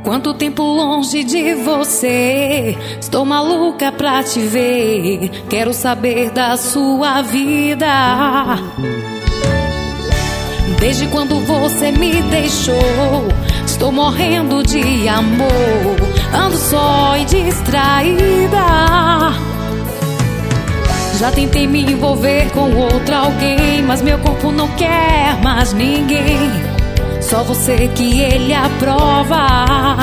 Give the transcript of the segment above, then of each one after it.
Quanto tempo longe de você, estou maluca pra te ver. Quero saber da sua vida. Desde quando você me deixou, estou morrendo de amor. Ando só e distraída. Já tentei me envolver com outro alguém, mas meu corpo não quer mais ninguém. Só você que ele aprova.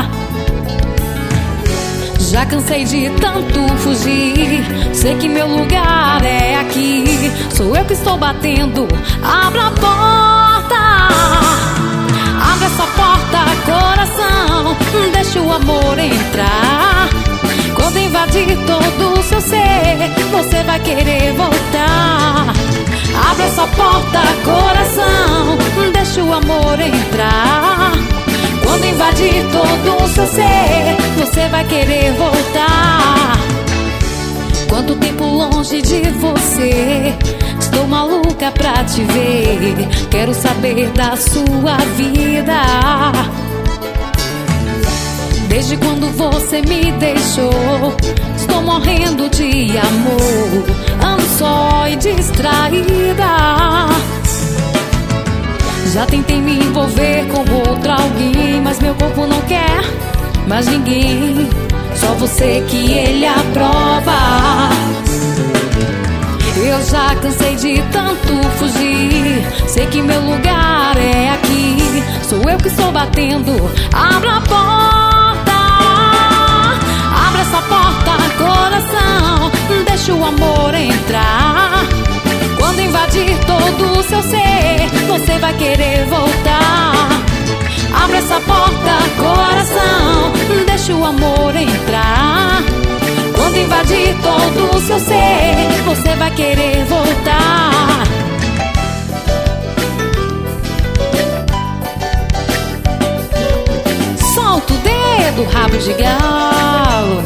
Já cansei de tanto fugir. Sei que meu lugar é aqui. Sou eu que estou batendo. Abra a porta. Abre essa porta, coração. Deixa o amor entrar. Quando invadir todo o seu ser, você vai querer voltar. Abre essa porta, coração. Deixa o amor entrar. Quando invadir todo o seu ser, você vai querer voltar. Quanto tempo longe de você, estou maluca pra te ver. Quero saber da sua vida. Desde quando você me deixou, estou morrendo de amor. Ando só e distraída. Já tentei me envolver com outro alguém, mas meu corpo não quer mais ninguém. Só você que ele aprova. Eu já cansei de tanto fugir. Sei que meu lugar é aqui. Sou eu que estou batendo. Abra a porta. Abre essa porta, coração. Deixa o amor entrar. Quando invadir todo o seu ser, você vai querer voltar. Abre essa porta, coração. Deixa o amor entrar. Quando invadir todo o seu ser, você vai querer voltar. Solta o dedo, rabo de galo.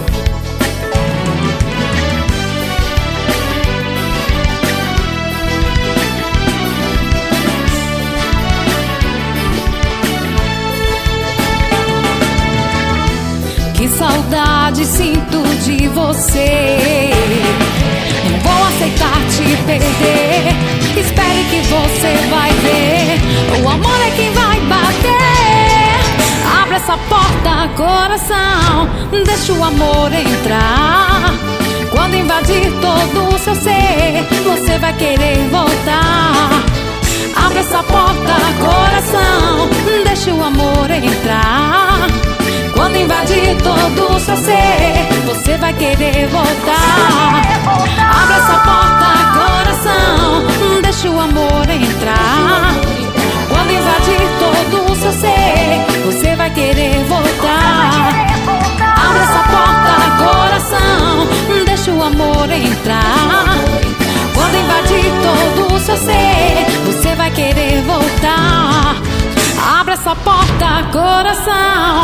Que saudade sinto de você. Não vou aceitar te perder. Espere que você vai ver. O amor é quem vai bater. Abre essa porta, coração. Deixa o amor entrar. Quando invadir todo o seu ser, você vai querer voltar. Abre essa porta, coração. Deixa o amor entrar. Quando invadir todo o seu ser, você vai querer voltar. Abre essa porta, coração. Deixa o amor entrar. Quando invadir todo o seu ser, você vai querer voltar. Abre essa porta, coração. Deixa o amor entrar. Quando invadir todo o seu ser, você vai querer voltar. Abre essa porta, coração.